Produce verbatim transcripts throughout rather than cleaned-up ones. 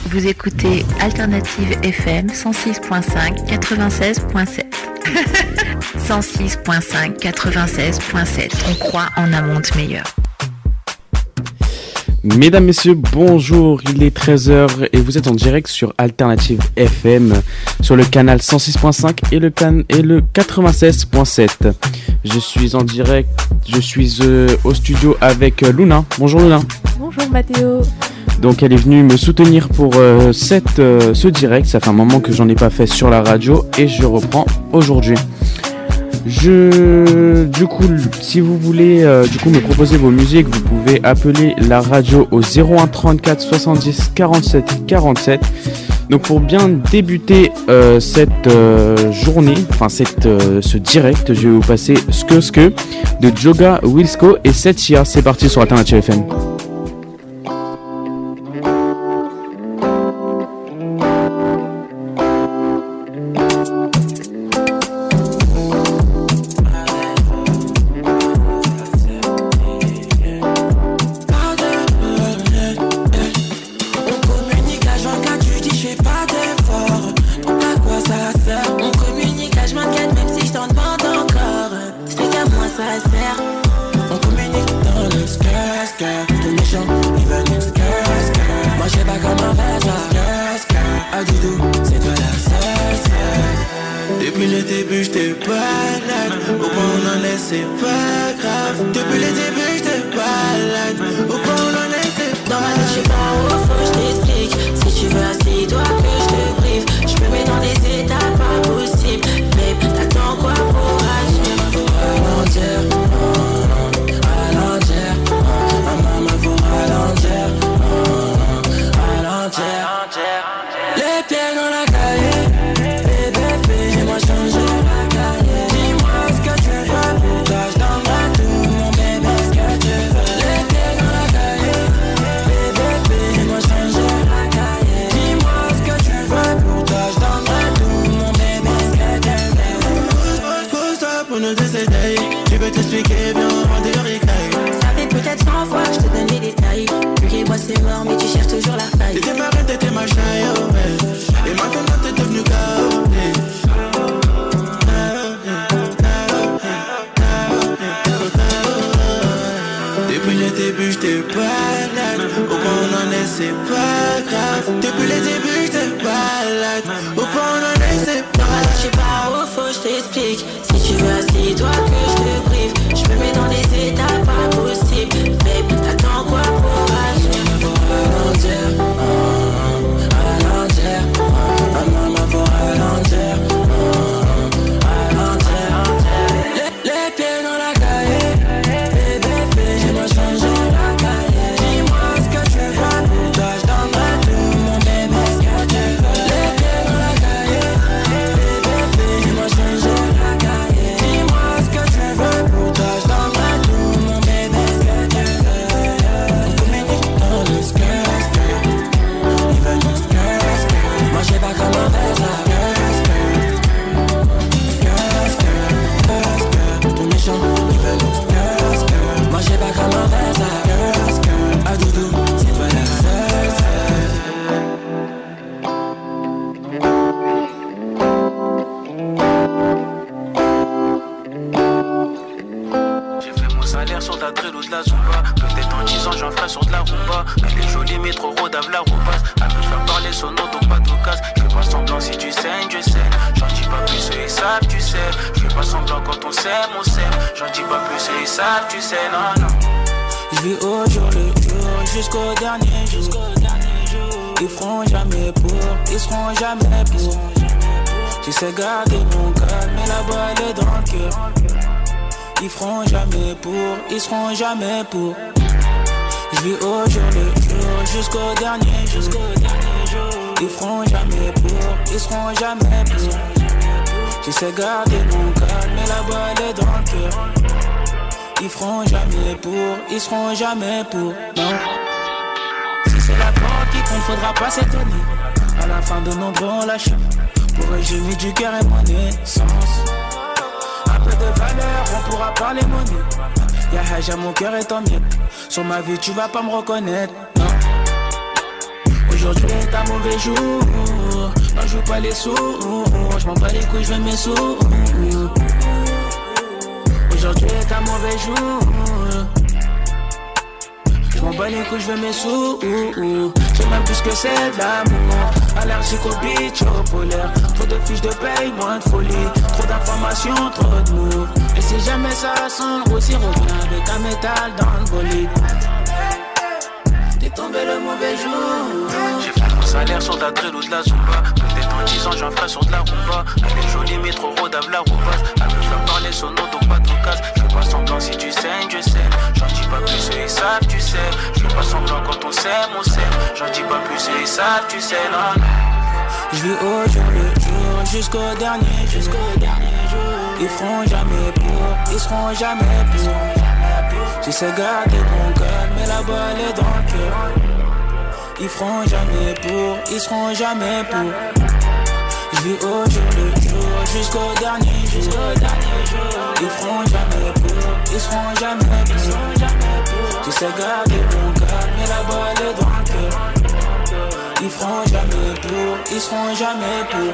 Vous écoutez Alternative F M cent six point cinq, quatre-vingt-seize point sept. cent six point cinq, quatre-vingt-seize point sept. On croit en un monde meilleur. Mesdames, Messieurs, bonjour, il est treize heures et vous êtes en direct sur Alternative F M sur le canal cent six point cinq et le, can- et le quatre-vingt-seize point sept. Je suis en direct, je suis euh, au studio avec euh, Luna. Bonjour Luna. Bonjour Mathéo. Donc elle est venue me soutenir pour euh, cette, euh, ce direct, ça fait un moment que j'en ai pas fait sur la radio et je reprends aujourd'hui. Je, du coup, si vous voulez euh, du coup me proposer vos musiques, vous pouvez appeler la radio au zéro un trente-quatre soixante-dix quarante-sept quarante-sept. Donc pour bien débuter euh, cette euh, journée, enfin cette euh, ce direct, je vais vous passer Ske Ske de Joga Wilsko et Setia. C'est parti sur Alternative F M. Jamais pour. Je vis au jour le jour jusqu'au dernier jour. Ils feront jamais pour, ils seront jamais pour. J'essaie de garder mon calme, mais la balle est dans le cœur. Ils feront jamais pour, ils seront jamais pour. Non. Si c'est la porte qui compte, faudra pas s'étonner. À la fin de nos grands lâches, pour eux j'ai mis du cœur et mon essence. Un peu de valeur, on pourra parler monnaie. Y'a Haja, mon cœur est en miettes. Sur ma vie, tu vas pas me reconnaître. Non. Aujourd'hui est un mauvais jour. Non, je joue pas les sous. Je m'en bats les couilles, je veux mes sous. Aujourd'hui est un mauvais jour. Je m'en bats les couilles, je veux mes sous. J'ai même plus que c'est de l'amour. Allergique au beach, au polaire. Trop de fiches de paye, moins de folie. Trop d'informations, trop de mots. Et si jamais ça sonne, aussi reviens avec un métal dans le bolide. T'es tombé le mauvais jour. J'ai fait mon salaire sur de la drill ou de la zumba. Peut-être en dix ans j'en ferai sur de la rumba. Elle est jolie mais trop rodave la roupasse. Elle me fait parler sono donc pas de casse. Je fais pas semblant si tu saignes je sais. J'en dis pas plus eux ils savent tu sais. Je fais pas semblant quand on s'aime on s'aime. J'en dis pas plus eux ils savent tu sais non. Je vis au jour le jour jusqu'au dernier jusqu'au dernier jour. Ils feront jamais pour, ils seront jamais pour. J'essaie de garder mon calme mais la balle est dans le cœur. Ils feront jamais pour, ils seront jamais pour. Je vis au jour le jour jusqu'au dernier jusqu'au dernier jour. Ils feront jamais pour, ils seront jamais pour. J'essaie de garder mon calme mais la balle est dans le cœur. Ils feront jamais pour, ils seront jamais pour.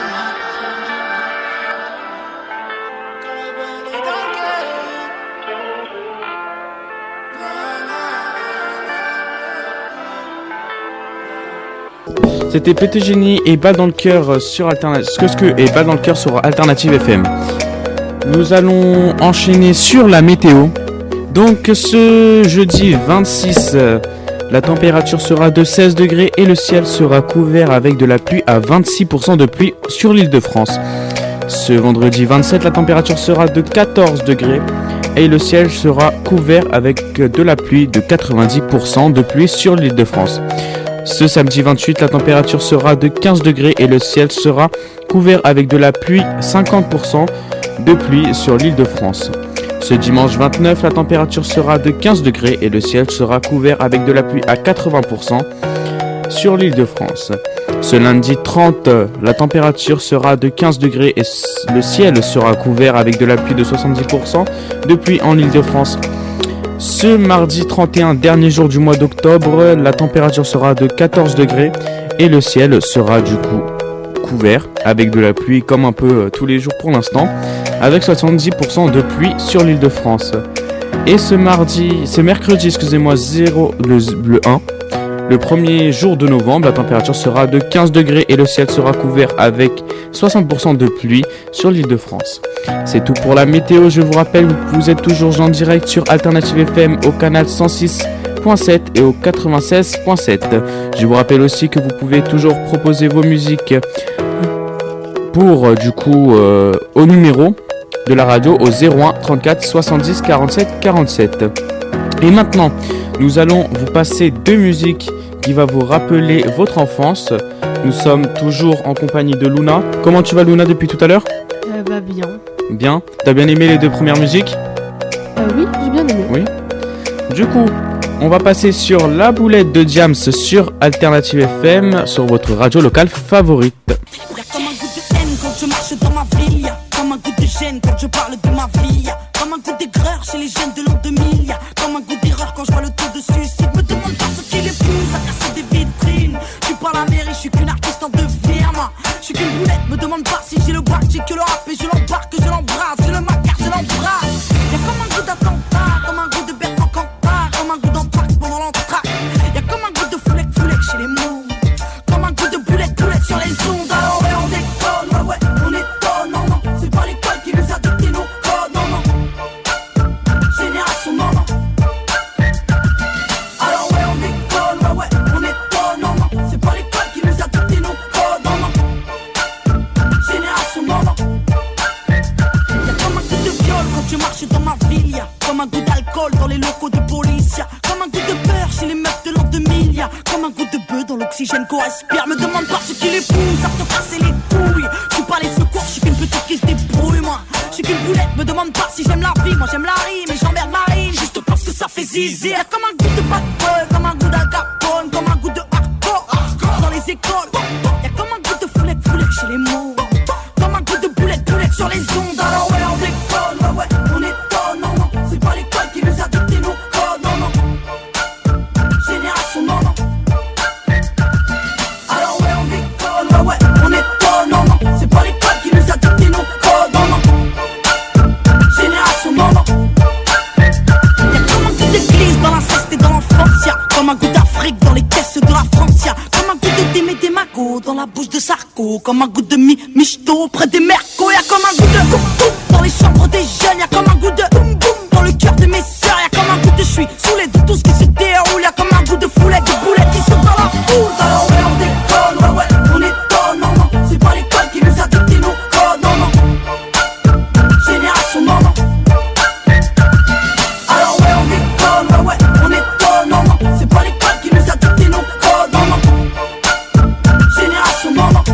C'était Petit Génie et Bas dans le cœur sur Alternative. Ce que ce que et Bas dans le cœur sur Alternative F M. Nous allons enchaîner sur la météo. Donc ce jeudi vingt-six, la température sera de seize degrés et le ciel sera couvert avec de la pluie à vingt-six pour cent de pluie sur l'Île-de-France. Ce vendredi vingt-sept, la température sera de quatorze degrés et le ciel sera couvert avec de la pluie de quatre-vingt-dix pour cent de pluie sur l'Île-de-France. Ce samedi vingt-huit, la température sera de quinze degrés et le ciel sera couvert avec de la pluie, cinquante pour cent de pluie sur l'Île-de-France. Ce dimanche vingt-neuf, la température sera de quinze degrés et le ciel sera couvert avec de la pluie à quatre-vingts pour cent sur l'Île-de-France. Ce lundi trente, la température sera de quinze degrés et le ciel sera couvert avec de la pluie de soixante-dix pour cent de pluie en Île-de-France. Ce mardi trente et un, dernier jour du mois d'octobre, la température sera de quatorze degrés et le ciel sera du coup couvert avec de la pluie comme un peu tous les jours pour l'instant, avec soixante-dix pour cent de pluie sur l'Île-de-France. Et ce mardi, ce mercredi, excusez-moi, zéro, le, le un, le premier jour de novembre, la température sera de quinze degrés et le ciel sera couvert avec soixante pour cent de pluie sur l'Île-de-France. C'est tout pour la météo. Je vous rappelle, vous êtes toujours en direct sur Alternative F M au canal cent six point sept et au quatre-vingt-seize point sept. Je vous rappelle aussi que vous pouvez toujours proposer vos musiques pour du coup euh, au numéro de la radio au zéro un trente-quatre soixante-dix quarante-sept quarante-sept. Et maintenant, nous allons vous passer deux musiques qui vont vous rappeler votre enfance. Nous sommes toujours en compagnie de Luna. Comment tu vas Luna depuis tout à l'heure ? Euh, bah bien. Bien. T'as bien aimé les deux premières musiques ? Euh, oui, j'ai bien aimé. Oui. Du coup, on va passer sur La Boulette de Diams sur Alternative F M, sur votre radio locale favorite. Y'a comme un goût de haine quand je marche dans ma ville. Y'a comme un goût de gêne quand je parle de ma vie. Y'a comme un goût d'aigreur chez les jeunes de l'an deux mille. Y'a comme un goût d'erreur quand je vois le taux de suicide. Me demande pas ce qui les pousse à casser des vitrines. Je suis pas la mairie, je suis qu'une artiste en deux firmes. Je suis qu'une boulette, me demande pas si j'ai le bac. J'ai que le rap et je l'embarque, je l'embrasse. Je le macar, je l'embrasse. Y'a comme un goût d'attentat, comme un goût de Bertrand Cantat, comme un goût d'entraque pendant l'entraque. Y'a comme un goût de foulec, foulec chez les mots. Comme un goût de boulette, boulette sur les ondes. Alors ouais, on déconne, ouais, ouais, on étonne. Non, non, c'est pas l'école qui nous a dicté nos codes. Non, non, génération, non, non. Alors ouais, on déconne, ouais, ouais, on étonne. Non, non, c'est pas l'école qui nous a dicté nos codes. Non, non, génération, non, non. Y'a comme un goût de viol quand tu marches dans ma ville. Y'a comme un goût d'alcool dans les locaux de police. Y'a comme un goût de peur chez les meufs de l'an deux mille. Y'a comme un goût de bœuf dans l'oxygène qu'on respire. Me demande pas ce qui les pousse à te casser les couilles. Je suis pas les secours, je suis qu'une petite qui se débrouille moi. Je suis qu'une boulette, me demande pas si j'aime la vie. Moi j'aime la rime et j'emmerde la rime juste parce que ça fait zizi. Y'a comme un goût de bad boy, comme un goût d'Al Capone, comme un goût de hardcore dans les écoles. Y'a comme un goût de foulec, foulec chez les mots. Comme un goût de boulette, boulette sur les ondes. Alors ouais, on déconne, ouais, ouais, on étonne. Non, non, c'est pas l'école qui nous a dicté nos codes. Non, non, génération, non, non. dans la bouche de Sarko, comme un goût de mi michto près des mercos. Y'a comme un goût de boum boum dans les chambres des jeunes. Y'a comme un goût de boum boum dans le cœur de mes sœurs. Y'a comme un goût de j'suis saoulé de tout ce qui se déroule. Y'a comme un goût de foulette, de boulettes qui sont dans la foule. Alors ouais on déconne, ouais ouais on étonne, non non. C'est pas l'école qui nous a dicté nos codes, non non. Génération non non. Alors ouais on déconne, ouais ouais on étonne, non non. C'est pas l'école qui nous a dicté nos codes, non non. Génération non non.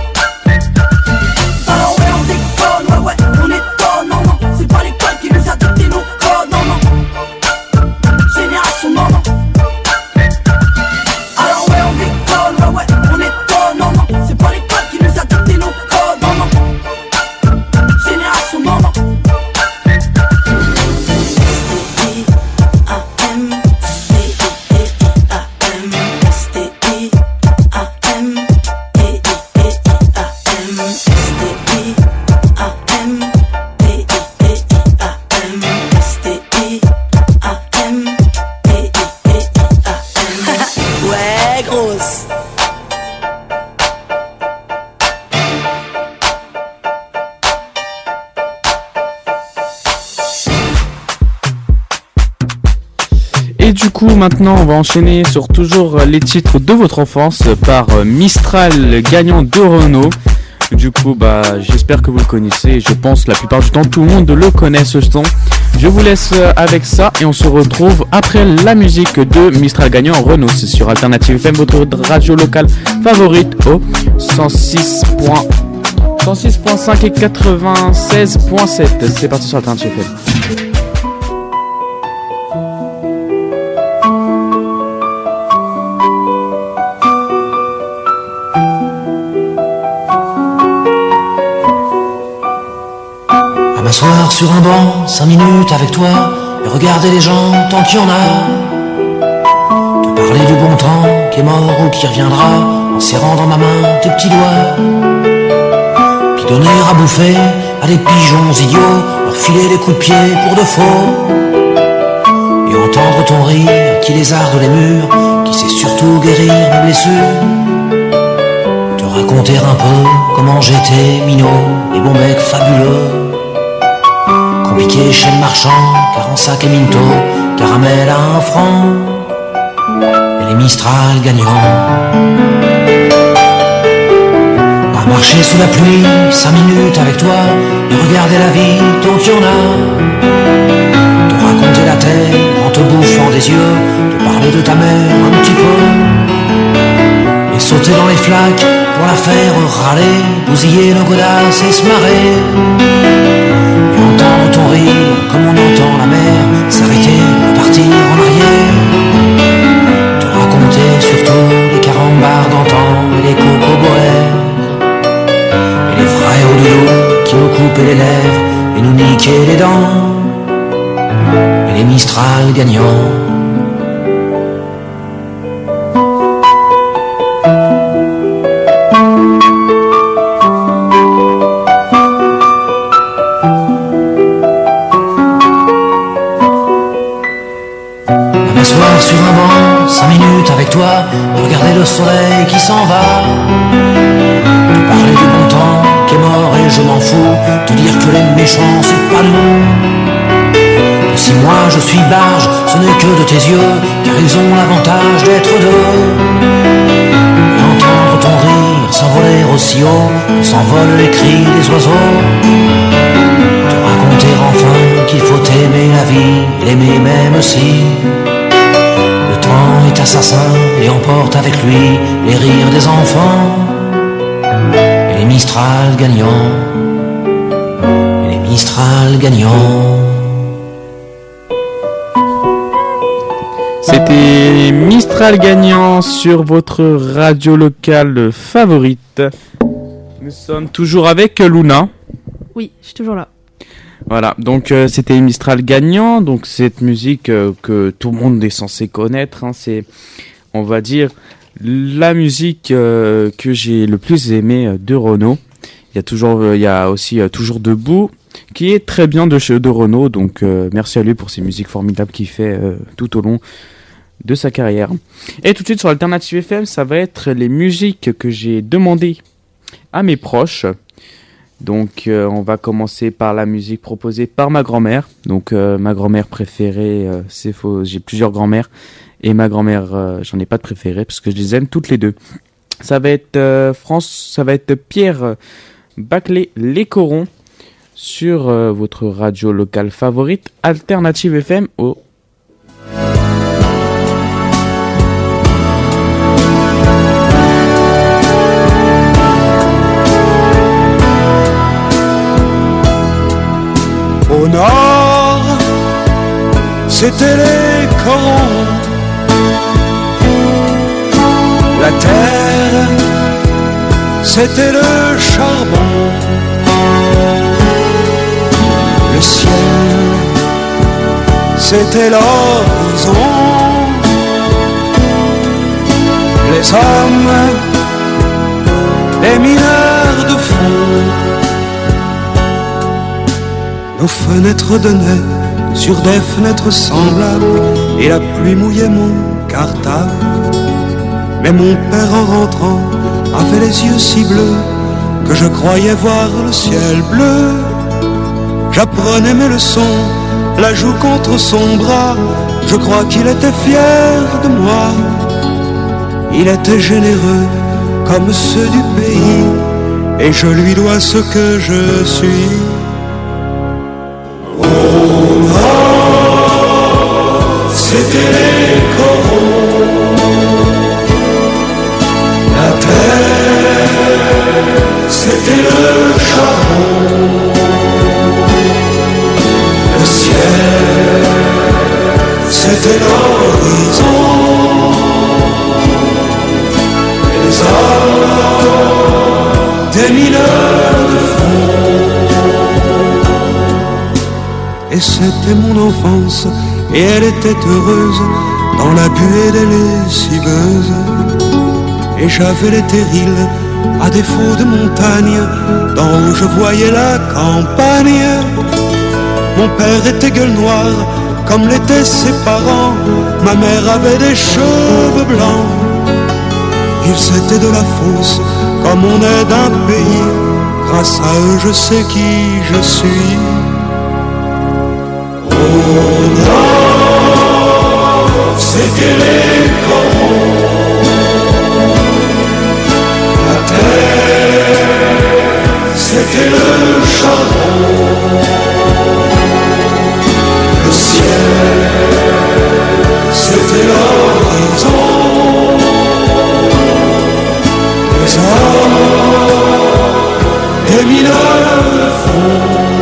Alors ouais on déconne, ouais ouais on étonne, non non. C'est pas l'école qui nous a dicté nos codes, non non. Génération non non. Alors ouais on déconne, ouais ouais on étonne, non non. C'est pas l'école qui nous a dicté nos codes, non non. Génération non non. Ouais, grosse. Et du coup, maintenant, on va enchaîner sur toujours les titres de votre enfance par Mistral gagnant de Renault. Du coup, bah, j'espère que vous le connaissez. Je pense la plupart du temps, tout le monde le connaît ce son. Je vous laisse avec ça et on se retrouve après la musique de Mistral gagnant Renault. C'est sur Alternative F M, votre radio locale favorite au cent six point cinq et quatre-vingt-seize point sept. C'est parti sur Alternative F M. M'asseoir sur un banc, cinq minutes avec toi, et regarder les gens tant qu'il y en a. Te parler du bon temps qui est mort ou qui reviendra, en serrant dans ma main tes petits doigts. Puis donner à bouffer à des pigeons idiots, leur filer des coups de pied pour de faux. Et entendre ton rire qui lézarde les murs, qui sait surtout guérir mes blessures. Te raconter un peu comment j'étais minot, les bons mecs fabuleux. Compliqué chez le marchand, car en sac et minto, caramel à un franc, et les Mistral gagnants. À marcher sous la pluie, cinq minutes avec toi, et regarder la vie tant qu'il y en a. Te raconter la terre en te bouffant des yeux, te parler de ta mère un petit peu, et sauter dans les flaques pour la faire râler, bousiller nos godasses et se marrer. Et entendre ton rire comme on entend la mer s'arrêter, repartir en arrière. Te raconter surtout les carambars d'antan et les cocoboères. Et les frères au dos qui nous coupaient les lèvres et nous niquaient les dents. Et les Mistral gagnants. Sur un banc, cinq minutes avec toi, regarder le soleil qui s'en va. Te parler du bon temps qui est mort et je m'en fous, te dire que les méchants c'est pas nous. Et si moi je suis barge, ce n'est que de tes yeux, car ils ont l'avantage d'être deux. Et entendre ton rire s'envoler aussi haut que s'envolent les cris des oiseaux. Te raconter enfin qu'il faut aimer la vie et l'aimer même si est assassin et emporte avec lui les rires des enfants. Et les Mistral gagnants. Et les Mistral gagnants. C'était Mistral gagnant sur votre radio locale favorite. Nous sommes toujours avec Luna. Oui, je suis toujours là. Voilà, donc euh, c'était Mistral gagnant, donc cette musique euh, que tout le monde est censé connaître, hein, c'est, on va dire, la musique euh, que j'ai le plus aimée de Renault. Il y a toujours, euh, il y a aussi euh, Toujours Debout, qui est très bien de, de Renault, donc euh, merci à lui pour ces musiques formidables qu'il fait euh, tout au long de sa carrière. Et tout de suite sur Alternative F M, ça va être les musiques que j'ai demandées à mes proches. Donc euh, on va commencer par la musique proposée par ma grand-mère. Donc euh, ma grand-mère préférée, euh, c'est faux, j'ai plusieurs grand-mères. Et ma grand-mère, euh, j'en ai pas de préférée parce que je les aime toutes les deux. Ça va être euh, France, ça va être Pierre Baclé, Les Corons, sur euh, votre radio locale favorite, Alternative F M au Au nord, c'était les corons. La terre, c'était le charbon. Le ciel, c'était l'horizon. Les hommes, les mineurs de fond. Nos fenêtres donnaient sur des fenêtres semblables, et la pluie mouillait mon cartable. Mais mon père en rentrant avait les yeux si bleus que je croyais voir le ciel bleu. J'apprenais mes leçons, la joue contre son bras. Je crois qu'il était fier de moi. Il était généreux comme ceux du pays, et je lui dois ce que je suis. Au nord, c'était les corons. La terre, c'était le charbon. Le ciel, c'était l'horizon. Les hommes, des mineurs de fond. Et c'était mon enfance, et elle était heureuse dans la buée des lessiveuses. Et j'avais les terrils, à défaut de montagne, d'en haut je voyais la campagne. Mon père était gueule noire, comme l'étaient ses parents. Ma mère avait des cheveux blancs. Ils étaient de la fosse, comme on est d'un pays. Grâce à eux je sais qui je suis. Au nord, c'était les corons. La terre, c'était le charbon. Le ciel, c'était l'horizon. Les hommes, des mineurs de fond.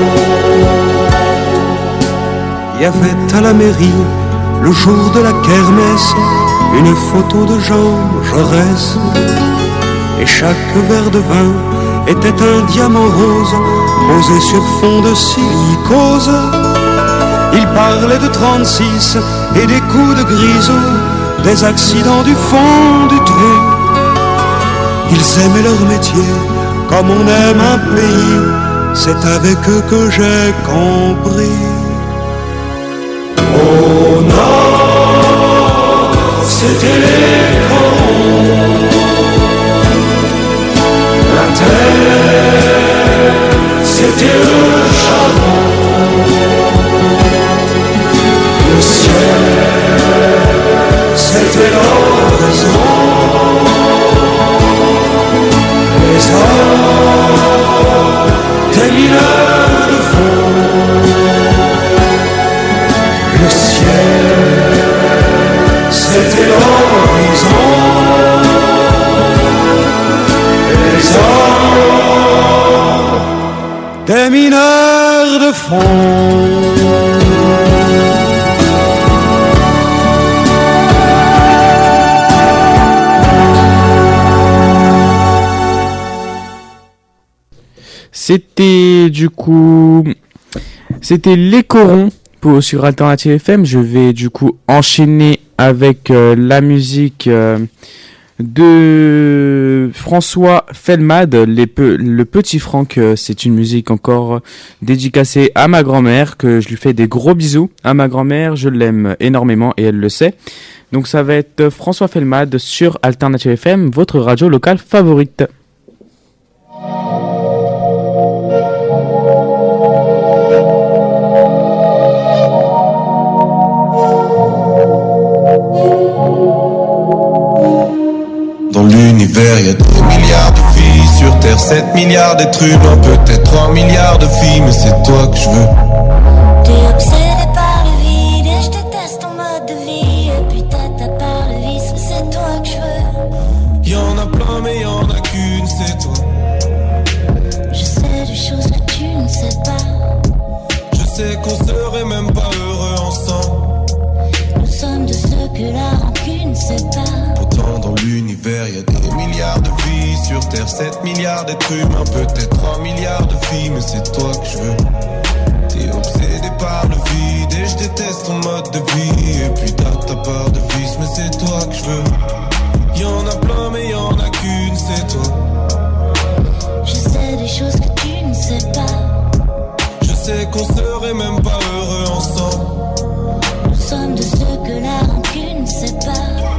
Il y avait à la mairie, le jour de la kermesse, une photo de Jean Jaurès. Et chaque verre de vin était un diamant rose, posé sur fond de silicose. Il parlait de trente-six et des coups de grisou, des accidents du fond du trou. Ils aimaient leur métier comme on aime un pays. C'est avec eux que j'ai compris. Au nord, c'était les corons. La terre, c'était le charbon. Le ciel, c'était l'horizon. Les hommes, des mineurs de fond. Le ciel, c'était l'horizon. Les hommes, des mineurs de fond. C'était du coup, c'était Les Corons pour, sur Alternative F M. Je vais du coup enchaîner avec euh, la musique euh, de François Felmad, les pe- le petit Franck. Euh, c'est une musique encore dédicacée à ma grand-mère, que je lui fais des gros bisous. À ma grand-mère, je l'aime énormément et elle le sait. Donc ça va être François Felmad sur Alternative F M, votre radio locale favorite. Dans l'univers, y a des milliards de filles. Sur Terre, sept milliards d'êtres humains. Peut-être trois milliards de filles, mais c'est toi que je veux. T'es obsédé par le vide et je déteste ton mode de vie. Et puis t'as par le vice, mais c'est toi que je veux. Y'en a plein, mais y'en a qu'une, c'est toi. Je sais des choses que tu ne sais pas. Je sais qu'on serait même pas heureux ensemble. Nous sommes de ceux que la rancune sépare. Pourtant dans l'univers y a des milliards de vies. Sur Terre sept milliards d'êtres humains. Peut-être trois milliards de filles, mais c'est toi que je veux. T'es obsédé par le vide et je déteste ton mode de vie. Et puis t'as ta part de vice, mais c'est toi que je veux. Y'en a plein mais y'en a qu'une, c'est toi. Je sais des choses que tu ne sais pas. Je sais qu'on serait même pas heureux ensemble. Nous sommes de ceux que la rancune sépare.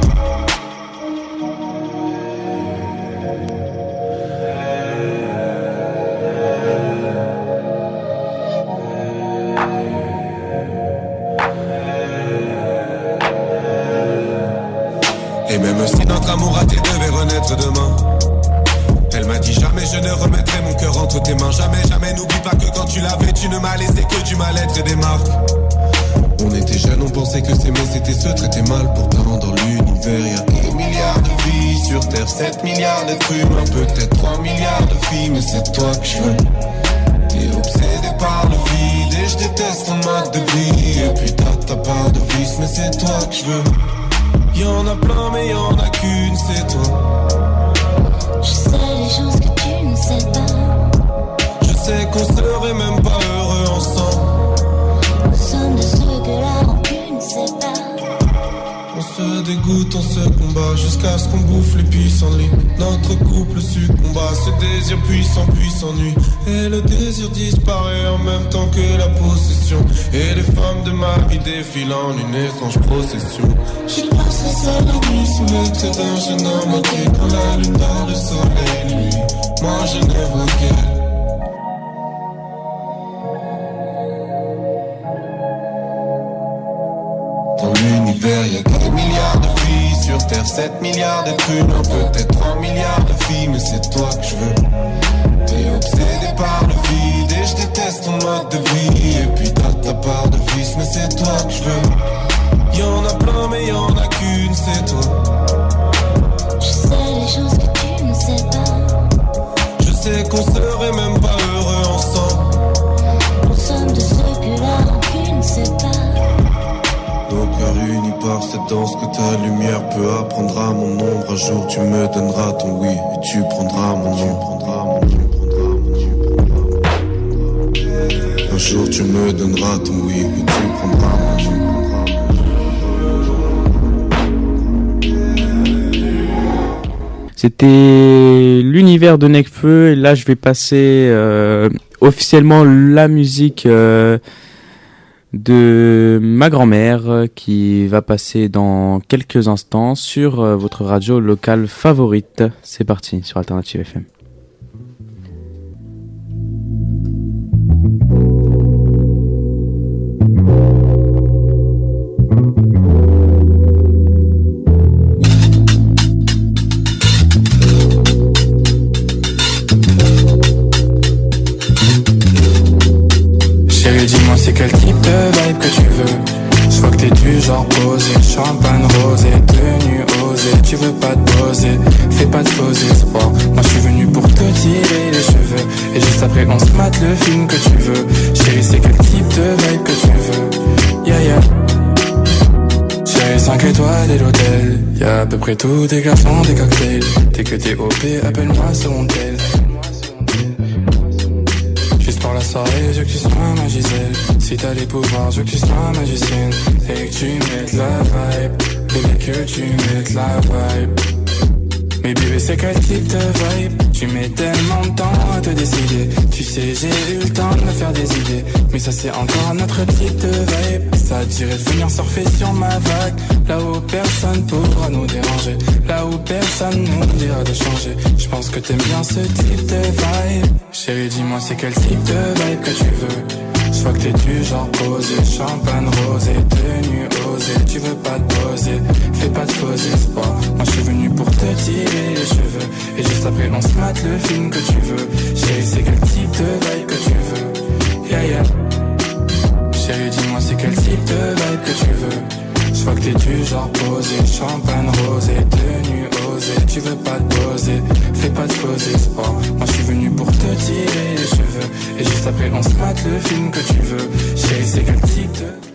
Et même si notre amour raté devait renaître demain, elle m'a dit jamais je ne remettrai mon cœur entre tes mains. Jamais, jamais, n'oublie pas que quand tu l'avais, tu ne m'as laissé que du mal-être et des marques. On était jeunes, on pensait que s'aimer c'était se traiter mal. Pourtant dans l'univers y a des milliards de vies. Sur Terre sept milliards d'êtres humains. Peut-être trois milliards de filles, mais c'est toi que je veux. T'es obsédé par le vide et je déteste ton mode de vie. Et puis t'as ta part de vice, mais c'est toi que je veux. Y'en a plein mais y'en a qu'une, c'est toi. Je sais des choses que tu ne sais pas. Je sais qu'on serait même pas heureux ensemble. Nous sommes de ceux que la rancune sépare. On se dégoûte, on se combat jusqu'à ce qu'on bouffe les pissenlits. Notre couple succomba, ce désir puissant puis s'ennuie. Et le désir disparaît en même temps que la possession. Et les femmes de ma vie défilent en une étrange procession. J'y passerai seul la nuit sous le trait d'un jeune homme entier. Quand la lune dort, le soleil lui, moi je ne vois qu'elle. Dans l'univers y'a des milliards de vies. Sur Terre sept milliards d'êtres humains. Peut-être trois milliards de filles, mais c'est toi que je veux. T'es obsédé par le vide et je déteste ton mode de vie. Et puis t'as ta part de vice, mais c'est toi que je veux. Y'en a plein mais y'en a qu'une, c'est toi. Je sais des choses que tu ne sais pas. Je sais qu'on serait même pas heureux ensemble. Nous sommes de ceux que la rancune sépare. Nos cœurs unis par cette danse que ta lumière peut apprendre à mon ombre. Un jour tu me donneras ton oui et tu prendras mon nom. Un jour tu me donneras ton oui et tu prendras mon nom. C'était l'univers de Nekfeu et là je vais passer euh, officiellement la musique euh, de ma grand-mère qui va passer dans quelques instants sur euh, votre radio locale favorite. C'est parti sur Alternative F M. Chérie, dis-moi c'est quel type de vibe que tu veux. Je vois que t'es du genre posé, champagne rosé, tenue osée. Tu veux pas te poser, fais pas de faux espoirs. Moi je suis venu pour te tirer les cheveux. Et juste après on se mate le film que tu veux. Chérie, c'est quel type de vibe que tu veux. Yeah yeah. Chérie, cinq étoiles et l'hôtel. Y'a à peu près tout, des garçons, des cocktails. Dès que t'es O P, appelle-moi sur mon tel. Pour la soirée, je veux que tu sois ma Gisèle. Si t'as les pouvoirs, je veux que tu sois magicienne. Et que tu mettes la vibe, bébé, que tu mettes la vibe. Mais bébé c'est quel type de vibe? Tu mets tellement de temps à te décider. Tu sais j'ai eu le temps de me faire des idées. Mais ça c'est encore notre type de vibe. Ça dirait de venir surfer sur ma vague. Là où personne pourra nous déranger. Là où personne nous dira de changer. Je pense que t'aimes bien ce type de vibe. Chérie dis-moi c'est quel type de vibe que tu veux. Je vois que t'es du genre posé, champagne rosé, tenue osée, tu veux pas te poser, fais pas de faux espoirs. Moi je suis venu pour te tirer les cheveux, et juste après on se mate le film que tu veux. Chérie c'est quel type de vibe que tu veux, yeah yeah. Chérie dis-moi c'est quel type de vibe que tu veux. Je vois que t'es du genre posé, champagne rosé, tenue osée, tu veux pas te poser, fais pas de faux espoirs. Moi je suis venu pour te tirer les cheveux, et juste après on se mate le film que tu veux. Chérie c'est quel type de...